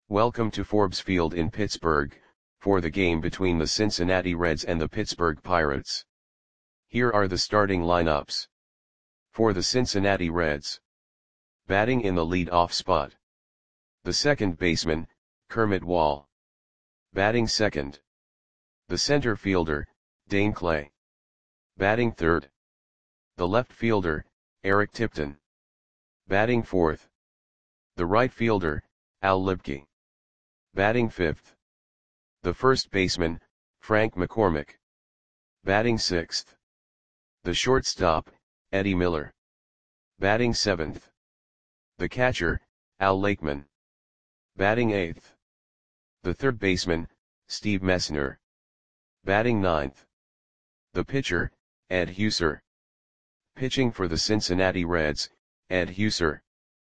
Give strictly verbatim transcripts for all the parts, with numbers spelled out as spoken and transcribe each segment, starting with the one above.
Welcome to Forbes Field in Pittsburgh, for the game between the Cincinnati Reds and the Pittsburgh Pirates. Here are the starting lineups. For the Cincinnati Reds. Batting in the lead-off spot. The second baseman, Kermit Wall. Batting second. The center fielder, Dane Clay. Batting third. The left fielder, Eric Tipton. Batting fourth. The right fielder, Al Libke. Batting fifth. The first baseman, Frank McCormick. Batting sixth. The shortstop, Eddie Miller. Batting seventh. The catcher, Al Lakeman. Batting eighth. The third baseman, Steve Messner. Batting ninth. The pitcher, Ed Heuser. Pitching for the Cincinnati Reds, Ed Heuser.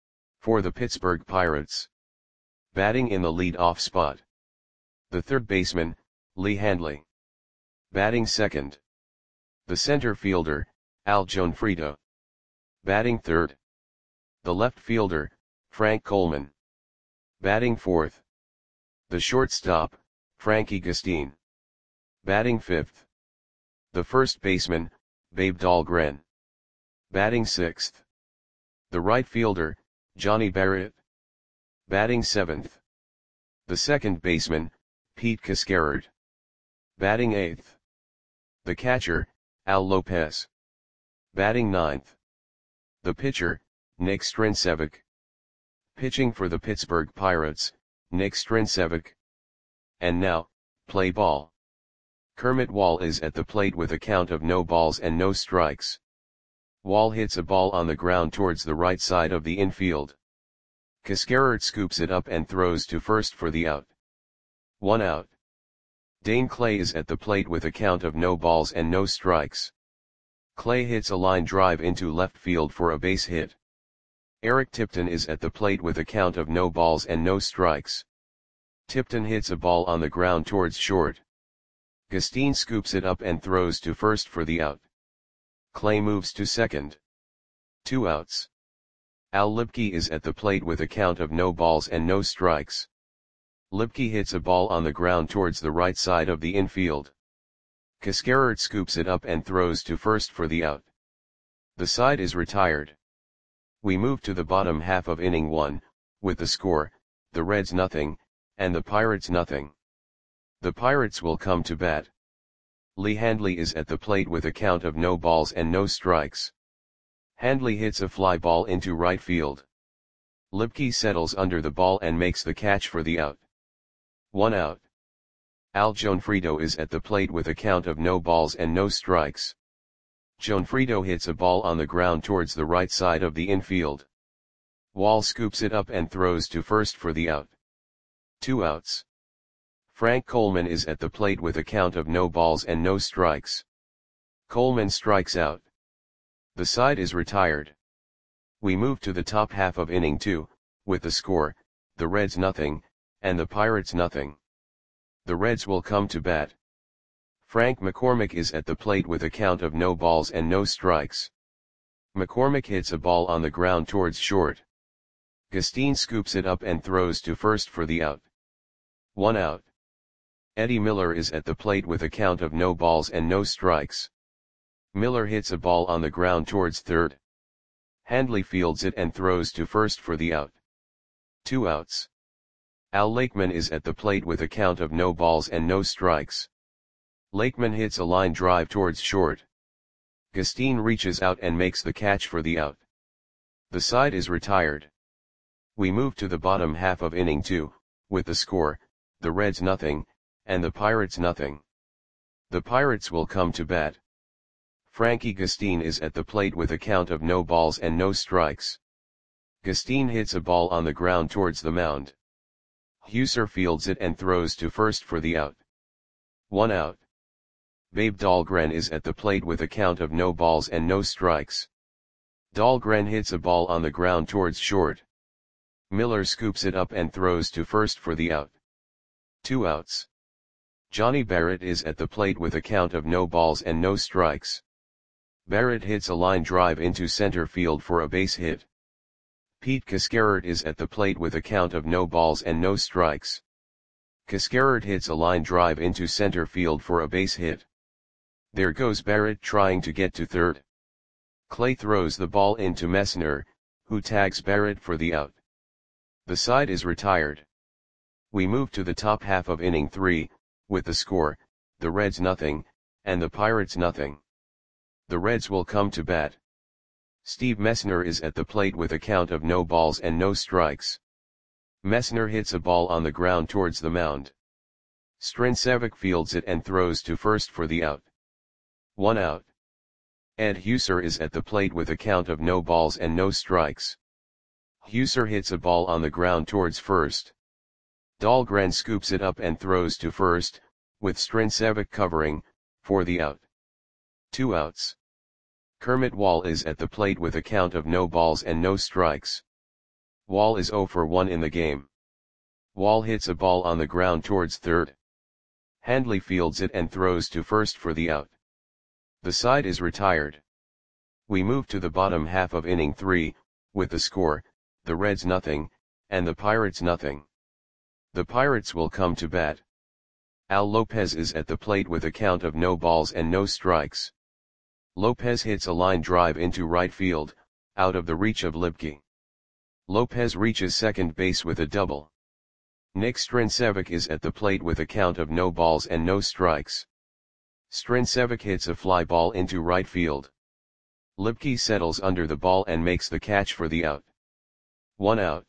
For the Pittsburgh Pirates. Batting in the lead-off spot. The third baseman, Lee Handley. Batting second. The center fielder, Al Gionfriddo. Batting third. The left fielder, Frank Coleman. Batting fourth. The shortstop, Frankie Gustine. Batting fifth. The first baseman, Babe Dahlgren. Batting sixth. The right fielder, Johnny Barrett. Batting seventh. The second baseman, Pete Cascarard. Batting eighth. The catcher, Al Lopez. Batting ninth. The pitcher, Nick Strincevic. Pitching for the Pittsburgh Pirates, Nick Strincevic. And now, play ball. Kermit Wall is at the plate with a count of no balls and no strikes. Wall hits a ball on the ground towards the right side of the infield. Cascarard scoops it up and throws to first for the out. One out. Dane Clay is at the plate with a count of no balls and no strikes. Clay hits a line drive into left field for a base hit. Eric Tipton is at the plate with a count of no balls and no strikes. Tipton hits a ball on the ground towards short. Gustine scoops it up and throws to first for the out. Clay moves to second. Two outs. Al Libke is at the plate with a count of no balls and no strikes. Libke hits a ball on the ground towards the right side of the infield. Cascarard scoops it up and throws to first for the out. The side is retired. We move to the bottom half of inning one, with the score, the Reds nothing, and the Pirates nothing. The Pirates will come to bat. Lee Handley is at the plate with a count of no balls and no strikes. Handley hits a fly ball into right field. Libke settles under the ball and makes the catch for the out. One out. Al Gionfriddo is at the plate with a count of no balls and no strikes. Gionfriddo hits a ball on the ground towards the right side of the infield. Wall scoops it up and throws to first for the out. Two outs. Frank Coleman is at the plate with a count of no balls and no strikes. Coleman strikes out. The side is retired. We move to the top half of inning two, with the score, the Reds nothing, and the Pirates nothing. The Reds will come to bat. Frank McCormick is at the plate with a count of no balls and no strikes. McCormick hits a ball on the ground towards short. Gustine scoops it up and throws to first for the out. One out. Eddie Miller is at the plate with a count of no balls and no strikes. Miller hits a ball on the ground towards third. Handley fields it and throws to first for the out. Two outs. Al Lakeman is at the plate with a count of no balls and no strikes. Lakeman hits a line drive towards short. Gustine reaches out and makes the catch for the out. The side is retired. We move to the bottom half of inning two, with the score, the Reds nothing, and the Pirates nothing. The Pirates will come to bat. Frankie Gustine is at the plate with a count of no balls and no strikes. Gustine hits a ball on the ground towards the mound. Heuser fields it and throws to first for the out. One out. Babe Dahlgren is at the plate with a count of no balls and no strikes. Dahlgren hits a ball on the ground towards short. Miller scoops it up and throws to first for the out. Two outs. Johnny Barrett is at the plate with a count of no balls and no strikes. Barrett hits a line drive into center field for a base hit. Pete Cascarert is at the plate with a count of no balls and no strikes. Cascarert hits a line drive into center field for a base hit. There goes Barrett trying to get to third. Clay throws the ball into Messner, who tags Barrett for the out. The side is retired. We move to the top half of inning three, with the score, the Reds nothing, and the Pirates nothing. The Reds will come to bat. Steve Messner is at the plate with a count of no balls and no strikes. Messner hits a ball on the ground towards the mound. Strincevic fields it and throws to first for the out. One out. Ed Huser is at the plate with a count of no balls and no strikes. Huser hits a ball on the ground towards first. Dahlgren scoops it up and throws to first, with Strincevic covering, for the out. Two outs. Kermit Wall is at the plate with a count of no balls and no strikes. Wall is oh for one in the game. Wall hits a ball on the ground towards third. Handley fields it and throws to first for the out. The side is retired. We move to the bottom half of inning three, with the score, the Reds nothing, and the Pirates nothing. The Pirates will come to bat. Al Lopez is at the plate with a count of no balls and no strikes. Lopez hits a line drive into right field, out of the reach of Lipke. Lopez reaches second base with a double. Nick Strincevic is at the plate with a count of no balls and no strikes. Strincevic hits a fly ball into right field. Lipke settles under the ball and makes the catch for the out. One out.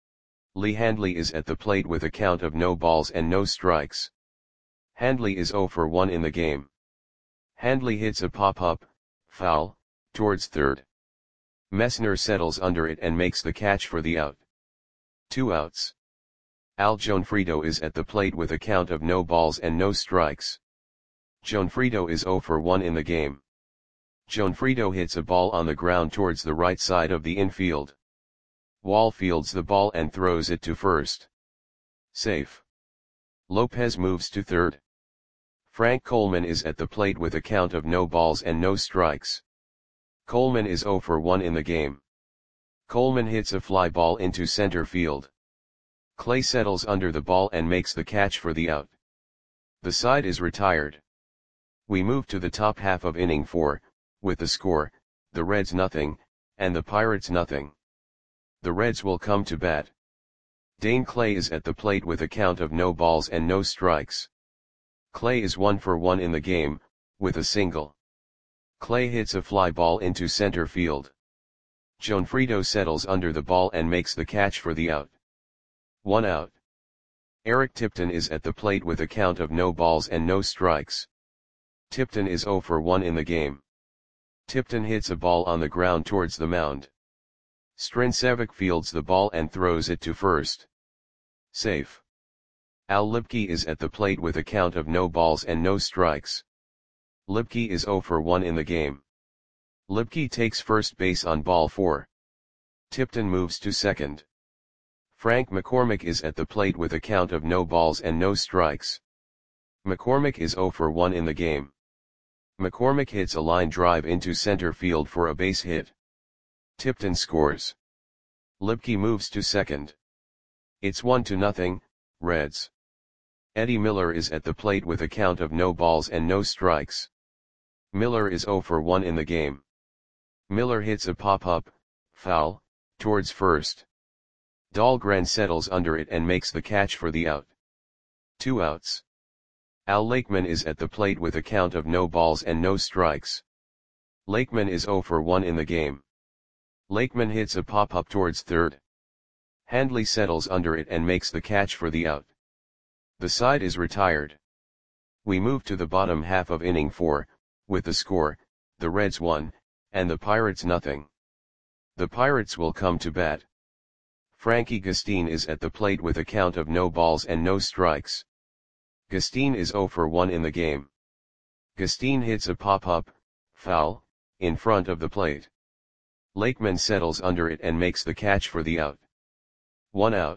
Lee Handley is at the plate with a count of no balls and no strikes. Handley is oh for one in the game. Handley hits a pop-up, foul, towards third. Messner settles under it and makes the catch for the out. Two outs. Al Gionfriddo is at the plate with a count of no balls and no strikes. Gionfriddo is oh for one in the game. Gionfriddo hits a ball on the ground towards the right side of the infield. Wall fields the ball and throws it to first. Safe. Lopez moves to third. Frank Coleman is at the plate with a count of no balls and no strikes. Coleman is oh for one in the game. Coleman hits a fly ball into center field. Clay settles under the ball and makes the catch for the out. The side is retired. We move to the top half of inning four, with the score, the Reds nothing, and the Pirates nothing. The Reds will come to bat. Dane Clay is at the plate with a count of no balls and no strikes. Clay is one for one in the game, with a single. Clay hits a fly ball into center field. Gionfriddo settles under the ball and makes the catch for the out. One out. Eric Tipton is at the plate with a count of no balls and no strikes. Tipton is oh for one in the game. Tipton hits a ball on the ground towards the mound. Strincevic fields the ball and throws it to first. Safe. Al Lipke is at the plate with a count of no balls and no strikes. Lipke is oh for one in the game. Lipke takes first base on ball four. Tipton moves to second. Frank McCormick is at the plate with a count of no balls and no strikes. McCormick is oh for one in the game. McCormick hits a line drive into center field for a base hit. Tipton scores. Lipke moves to second. It's one to nothing, Reds. Eddie Miller is at the plate with a count of no balls and no strikes. Miller is oh for one in the game. Miller hits a pop-up, foul, towards first. Dahlgren settles under it and makes the catch for the out. Two outs. Al Lakeman is at the plate with a count of no balls and no strikes. Lakeman is oh for one in the game. Lakeman hits a pop-up towards third. Handley settles under it and makes the catch for the out. The side is retired. We move to the bottom half of inning four, with the score, the Reds one, and the Pirates nothing. The Pirates will come to bat. Frankie Gustine is at the plate with a count of no balls and no strikes. Gustine is oh for one in the game. Gustine hits a pop-up, foul, in front of the plate. Lakeman settles under it and makes the catch for the out. One out.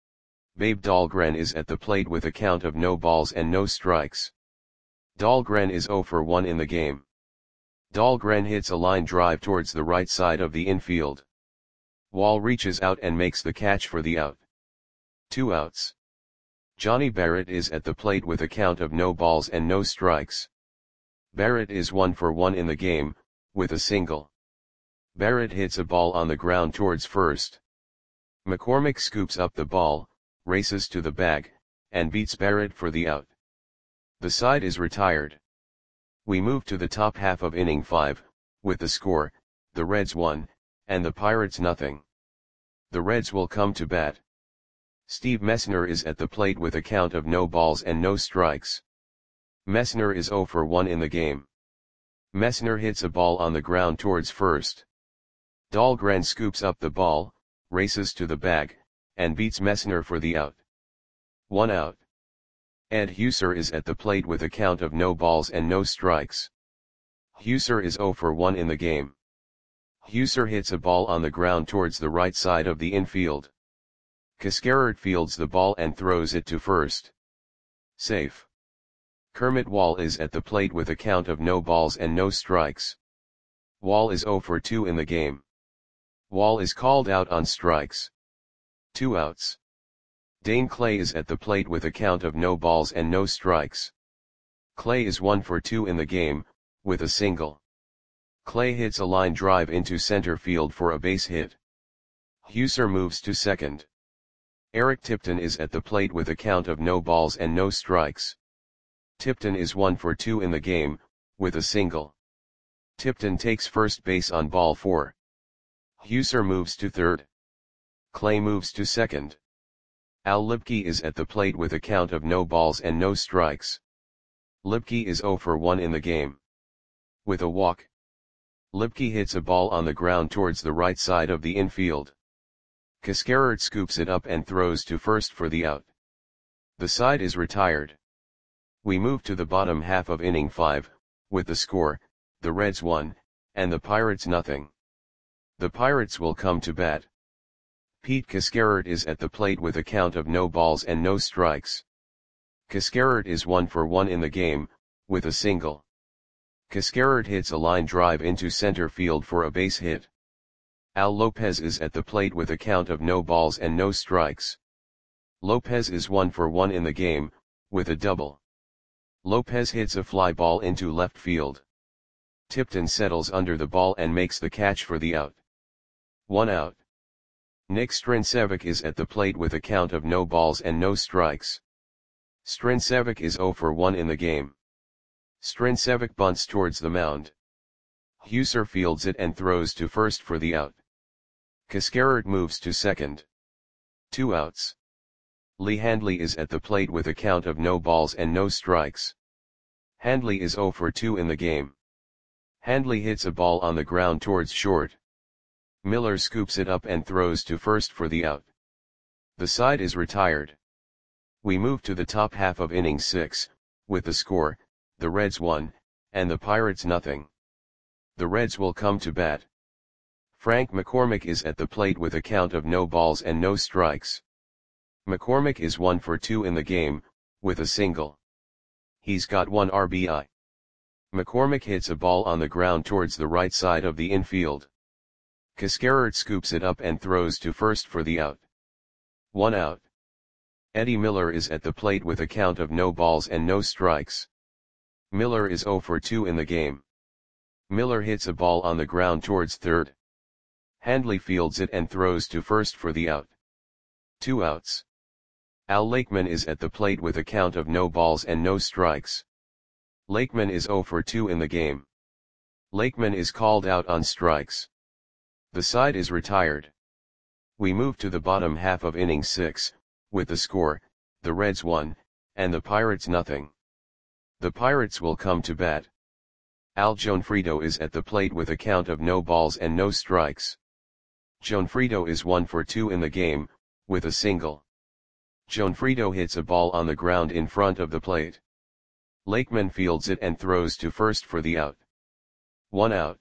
Babe Dahlgren is at the plate with a count of no balls and no strikes. Dahlgren is oh for one in the game. Dahlgren hits a line drive towards the right side of the infield. Wall reaches out and makes the catch for the out. Two outs. Johnny Barrett is at the plate with a count of no balls and no strikes. Barrett is one for one in the game, with a single. Barrett hits a ball on the ground towards first. McCormick scoops up the ball, races to the bag, and beats Barrett for the out. The side is retired. We move to the top half of inning five, with the score, the Reds one, and the Pirates nothing. The Reds will come to bat. Steve Messner is at the plate with a count of no balls and no strikes. Messner is oh for one in the game. Messner hits a ball on the ground towards first. Dahlgren scoops up the ball, races to the bag, and beats Messner for the out. One out. Ed Huser is at the plate with a count of no balls and no strikes. Huser is oh for one in the game. Huser hits a ball on the ground towards the right side of the infield. Cascarard fields the ball and throws it to first. Safe. Kermit Wall is at the plate with a count of no balls and no strikes. Wall is oh for two in the game. Wall is called out on strikes. Two outs. Dane Clay is at the plate with a count of no balls and no strikes. Clay is one for two in the game, with a single. Clay hits a line drive into center field for a base hit. Huser moves to second. Eric Tipton is at the plate with a count of no balls and no strikes. Tipton is one for two in the game, with a single. Tipton takes first base on ball four. Huser moves to third. Clay moves to second. Al Lipke is at the plate with a count of no balls and no strikes. Lipke is oh for one in the game. With a walk. Lipke hits a ball on the ground towards the right side of the infield. Cascarard scoops it up and throws to first for the out. The side is retired. We move to the bottom half of inning five, with the score, the Reds one, and the Pirates nothing. The Pirates will come to bat. Pete Cascarard is at the plate with a count of no balls and no strikes. Cascarard is one for one in the game, with a single. Cascarard hits a line drive into center field for a base hit. Al Lopez is at the plate with a count of no balls and no strikes. Lopez is one for one in the game, with a double. Lopez hits a fly ball into left field. Tipton settles under the ball and makes the catch for the out. One out. Nick Strincevic is at the plate with a count of no balls and no strikes. Strincevic is oh for one in the game. Strincevic bunts towards the mound. Huser fields it and throws to first for the out. Cascarard moves to second. Two outs. Lee Handley is at the plate with a count of no balls and no strikes. Handley is oh for two in the game. Handley hits a ball on the ground towards short. Miller scoops it up and throws to first for the out. The side is retired. We move to the top half of inning six, with the score, the Reds one, and the Pirates nothing. The Reds will come to bat. Frank McCormick is at the plate with a count of no balls and no strikes. McCormick is one for two in the game, with a single. He's got one R B I. McCormick hits a ball on the ground towards the right side of the infield. Cascarard scoops it up and throws to first for the out. One out. Eddie Miller is at the plate with a count of no balls and no strikes. Miller is oh for two in the game. Miller hits a ball on the ground towards third. Handley fields it and throws to first for the out. Two outs. Al Lakeman is at the plate with a count of no balls and no strikes. Lakeman is oh for two in the game. Lakeman is called out on strikes. The side is retired. We move to the bottom half of inning six, with the score, the Reds one, and the Pirates nothing. The Pirates will come to bat. Al Gionfriddo is at the plate with a count of no balls and no strikes. Gionfriddo is one for two in the game, with a single. Gionfriddo hits a ball on the ground in front of the plate. Lakeman fields it and throws to first for the out. One out.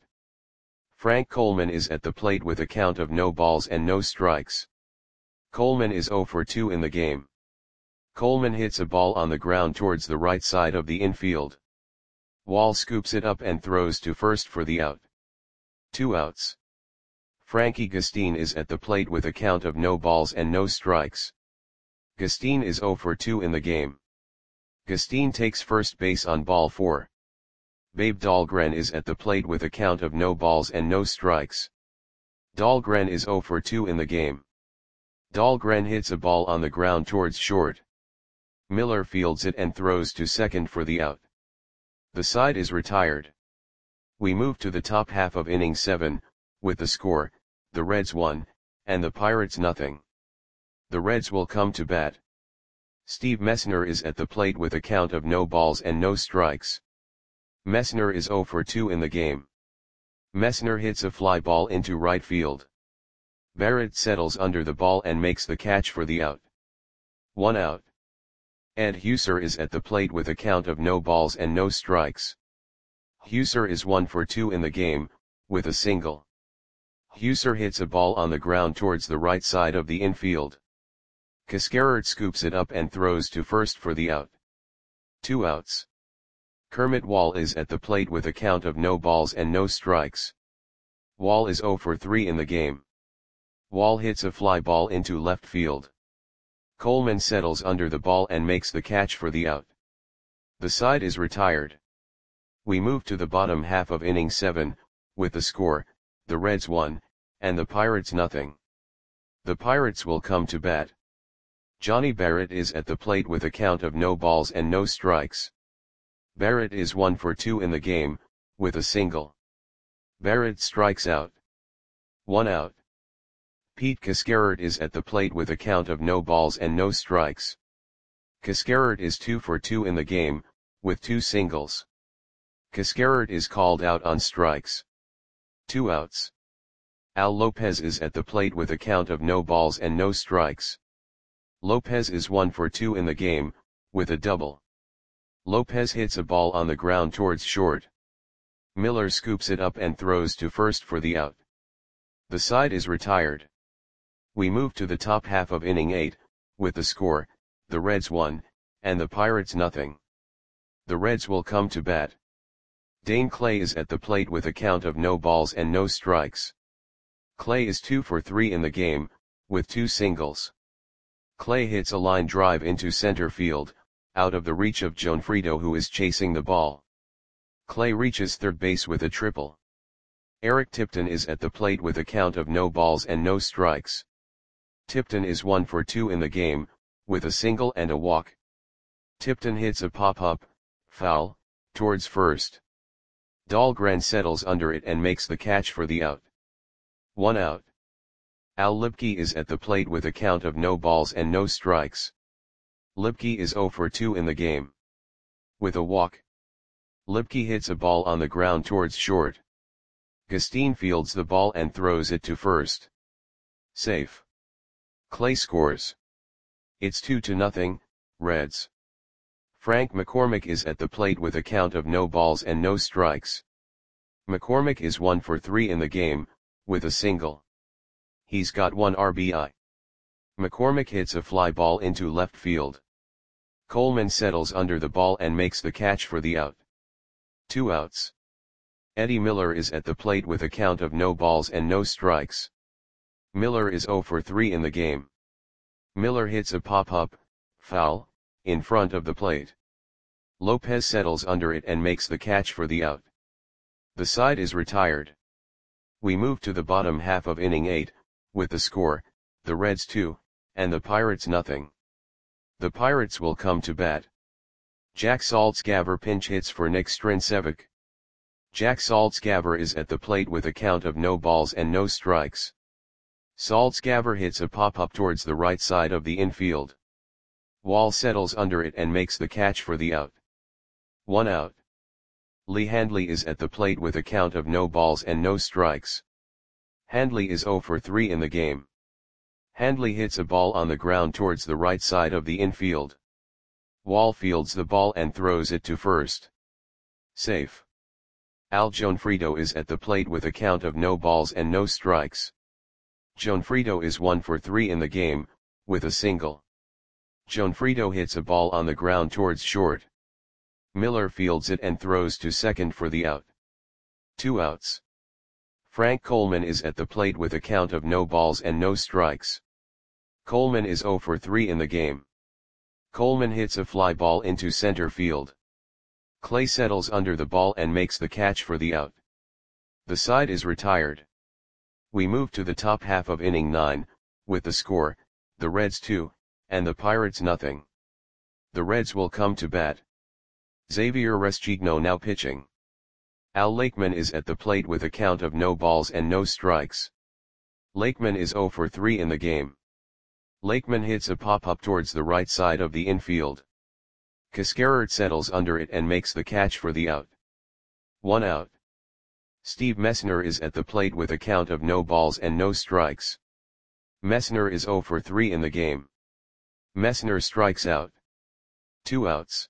Frank Coleman is at the plate with a count of no balls and no strikes. Coleman is oh for two in the game. Coleman hits a ball on the ground towards the right side of the infield. Wall scoops it up and throws to first for the out. Two outs. Frankie Gustin is at the plate with a count of no balls and no strikes. Gustin is zero for two in the game. Gustin takes first base on ball four. Babe Dahlgren is at the plate with a count of no balls and no strikes. Dahlgren is zero for two in the game. Dahlgren hits a ball on the ground towards short. Miller fields it and throws to second for the out. The side is retired. We move to the top half of inning seven, with the score, the Reds one, and the Pirates nothing. The Reds will come to bat. Steve Messner is at the plate with a count of no balls and no strikes. Messner is zero for two in the game. Messner hits a fly ball into right field. Barrett settles under the ball and makes the catch for the out. One out. Ed Huser is at the plate with a count of no balls and no strikes. Huser is one for two in the game, with a single. Huser hits a ball on the ground towards the right side of the infield. Cascarert scoops it up and throws to first for the out. Two outs. Kermit Wall is at the plate with a count of no balls and no strikes. Wall is zero for three in the game. Wall hits a fly ball into left field. Coleman settles under the ball and makes the catch for the out. The side is retired. We move to the bottom half of inning seven, with the score, the Reds one, and the Pirates nothing. The Pirates will come to bat. Johnny Barrett is at the plate with a count of no balls and no strikes. Barrett is one for two in the game, with a single. Barrett strikes out. One out. Pete Cascarert is at the plate with a count of no balls and no strikes. Cascarert is two for two in the game, with two singles. Cascarert is called out on strikes. Two outs. Al Lopez is at the plate with a count of no balls and no strikes. Lopez is one for two in the game, with a double. Lopez hits a ball on the ground towards short. Miller scoops it up and throws to first for the out. The side is retired. We move to the top half of inning eight, with the score, the Reds one, and the Pirates nothing. The Reds will come to bat. Dane Clay is at the plate with a count of no balls and no strikes. Clay is two for three in the game, with two singles. Clay hits a line drive into center field, out of the reach of Gionfriddo, who is chasing the ball. Clay reaches third base with a triple. Eric Tipton is at the plate with a count of no balls and no strikes. Tipton is one for two in the game, with a single and a walk. Tipton hits a pop-up, foul, towards first. Dahlgren settles under it and makes the catch for the out. One out. Al Lipke is at the plate with a count of no balls and no strikes. Lipke is zero for two in the game. With a walk. Lipke hits a ball on the ground towards short. Gustin fields the ball and throws it to first. Safe. Clay scores. It's two to nothing, Reds. Frank McCormick is at the plate with a count of no balls and no strikes. McCormick is one for three in the game, with a single. He's got one R B I. McCormick hits a fly ball into left field. Coleman settles under the ball and makes the catch for the out. Two outs. Eddie Miller is at the plate with a count of no balls and no strikes. Miller is zero for three in the game. Miller hits a pop-up, foul, in front of the plate. Lopez settles under it and makes the catch for the out. The side is retired. We move to the bottom half of inning eight, with the score, the Reds two, and the Pirates nothing. The Pirates will come to bat. Jack Saltzgaver pinch hits for Nick Strincevic. Jack Saltzgaver is at the plate with a count of no balls and no strikes. Saltzgaver hits a pop-up towards the right side of the infield. Wall settles under it and makes the catch for the out. One out. Lee Handley is at the plate with a count of no balls and no strikes. Handley is zero for three in the game. Handley hits a ball on the ground towards the right side of the infield. Wall fields the ball and throws it to first. Safe. Al Gionfriddo is at the plate with a count of no balls and no strikes. Gionfriddo is one for three in the game, with a single. Gionfriddo hits a ball on the ground towards short. Miller fields it and throws to second for the out. Two outs. Frank Coleman is at the plate with a count of no balls and no strikes. Coleman is zero for three in the game. Coleman hits a fly ball into center field. Clay settles under the ball and makes the catch for the out. The side is retired. We move to the top half of inning nine, with the score, the Reds two, and the Pirates nothing. The Reds will come to bat. Xavier Restigno now pitching. Al Lakeman is at the plate with a count of no balls and no strikes. Lakeman is zero for three in the game. Lakeman hits a pop-up towards the right side of the infield. Cascarert settles under it and makes the catch for the out. One out. Steve Messner is at the plate with a count of no balls and no strikes. Messner is zero for three in the game. Messner strikes out. Two outs.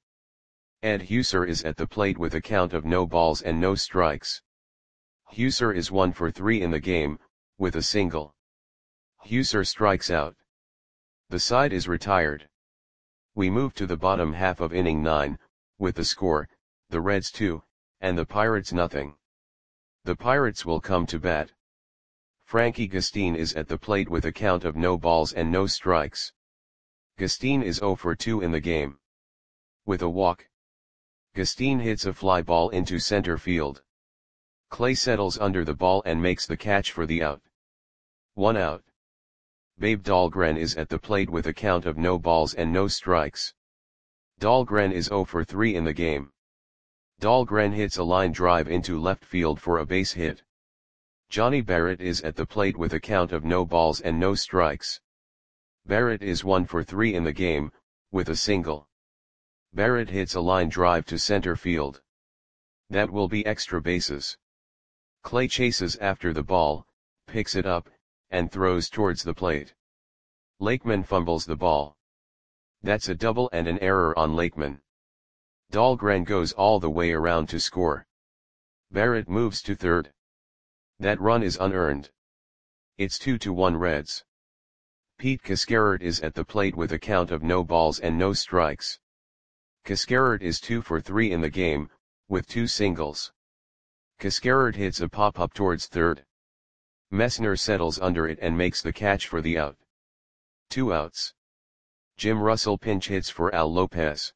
Ed Huser is at the plate with a count of no balls and no strikes. Huser is one for three in the game, with a single. Huser strikes out. The side is retired. We move to the bottom half of inning nine, with the score, the Reds two, and the Pirates nothing. The Pirates will come to bat. Frankie Gustine is at the plate with a count of no balls and no strikes. Gustine is zero for two in the game. With a walk, Gustine hits a fly ball into center field. Clay settles under the ball and makes the catch for the out. One out. Babe Dahlgren is at the plate with a count of no balls and no strikes. Dahlgren is zero for three in the game. Dahlgren hits a line drive into left field for a base hit. Johnny Barrett is at the plate with a count of no balls and no strikes. Barrett is one for three in the game, with a single. Barrett hits a line drive to center field. That will be extra bases. Clay chases after the ball, picks it up, and throws towards the plate. Lakeman fumbles the ball. That's a double and an error on Lakeman. Dahlgren goes all the way around to score. Barrett moves to third. That run is unearned. It's two to one Reds. Pete Cascarert is at the plate with a count of no balls and no strikes. Cascarert is two for three in the game, with two singles. Cascarert hits a pop-up towards third. Messner settles under it and makes the catch for the out. Two outs. Jim Russell pinch hits for Al Lopez.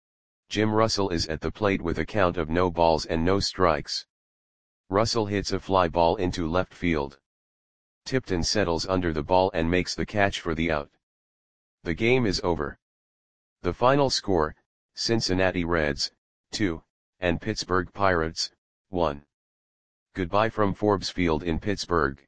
Jim Russell is at the plate with a count of no balls and no strikes. Russell hits a fly ball into left field. Tipton settles under the ball and makes the catch for the out. The game is over. The final score, Cincinnati Reds, two, and Pittsburgh Pirates, one. Goodbye from Forbes Field in Pittsburgh.